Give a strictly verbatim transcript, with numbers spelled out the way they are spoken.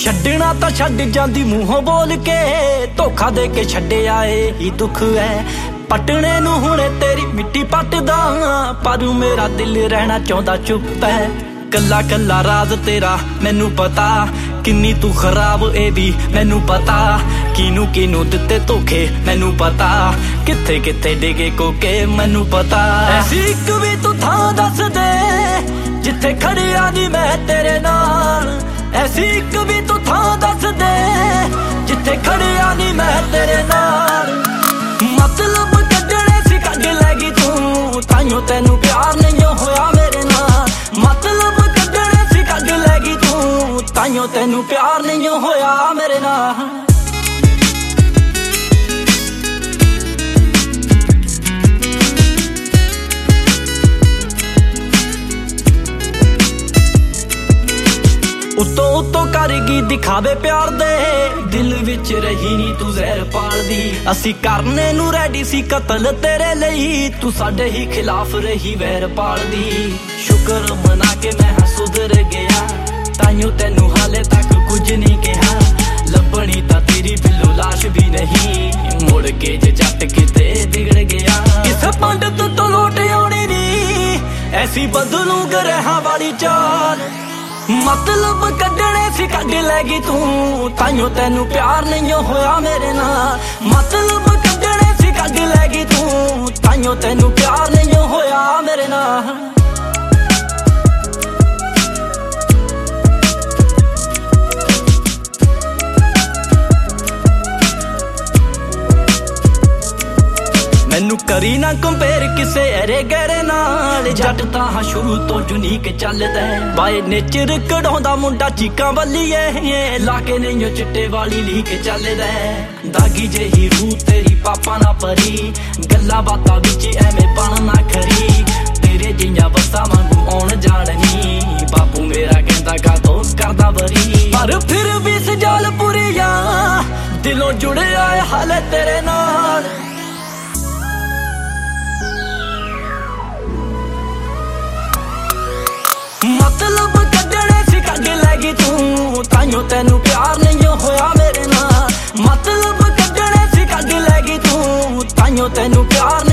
छड्डना तां छड्ड जांदी मूहों बोल के, धोखा दे के छड्डिया ही दुख है। पटने नूं हुणे तेरी मिट्टी पटदा, पर मेरा दिल रहना चाहुंदा चुप है। कल्ला कल्ला राज तेरा मैनू पता, किन्नी तू खराब ए भी मैनू पता। किनू किनू दिते धोखे मैनू पता, किथे किथे डिगे कोके मैनू पता। ऐसी एक भी तू थां दस दे जिथे खड़िया नी मैं तेरे नाल, ऐसी एक भी तू थां दस दे जिथे खड़िया नी मैं तेरे नाल। मतलब कड्डणे सी कड्ड लैगी तू, ताइयों तैनू प्यार नहीं होया मेरे नाल। मतलब कड्डणे सी कड्ड लैगी तू, ताइयों तैनू प्यार नहीं होया मेरे नाल। उतो उतो करगी दिखावे प्यार दे, दिल विच रही नी तू जहर पाल दी। असी करने नू रेडी सी कतल तेरे लई, तू साडे ही खिलाफ रही वैर पाल दी। शुक्र मना के मैं सुधर गया, ताइयों तैनू हाले तक कुछ नहीं कहा। लभनी तां तेरी बिल्लो लाश भी नहीं, मुड़ के जे जट किते बिगड़ गया। इस पंडित तो लौट आनी नी, ऐसी बदलू ग्रहां वाली चाल। मतलब कड्डणे सी कड्ड लैगी तू, ताइयों तैनू प्यार नहीं होया मेरे नाल। मतलब कड्डणे सी कड्ड लैगी तू, ताइयों तैनू प्यार नहीं होया मेरे नाल। मैनू करी ना कंपेयर किसे अरे गहरे नाल, जट तां हाँ शुरू तो यूनीक चलदा। बाय नेचर कढ़ाउंदा मुंडा चीकां बल्लीए, लाके नहीं चिट्टे वाली लीक चलदा। दागी जेही रूह तेरी पापा ना परी, गल्लां बातां विच एवें बनना खरी। तेरे जियां बस्सा वांगू आउण जाणनी, बापू मेरा कहंदा कातों करदा बरी। पर फिर भी सजाल पुरिया दिलों जुड़िया हाले तेरे नाल। मतलब कड्डणे सी कड्ड लैगी तू, ताइयों तैनू प्यार नहीं होया मेरे नाल। मतलब कड्डणे सी कड्ड लैगी तू, ताइयों तैनू प्यार